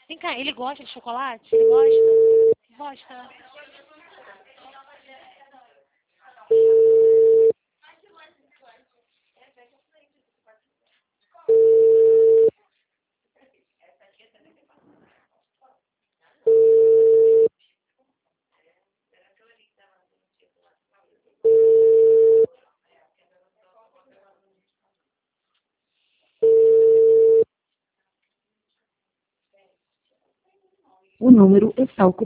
Vem cá, ele gosta de chocolate? Ele gosta? Gosta. O número está ocupado.